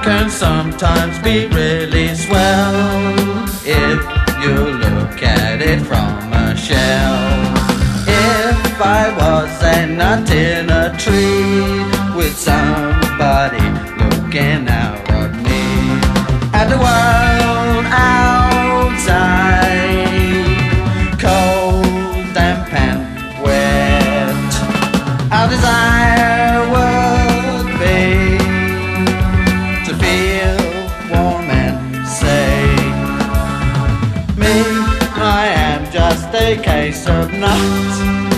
can sometimes be really swell if you look at it from a shell. If I was a nut in a tree with somebody looking out at me, and the world outside cold, damp and wet, our desire would be to feel warm and safe. Me, I am just a case of nuts.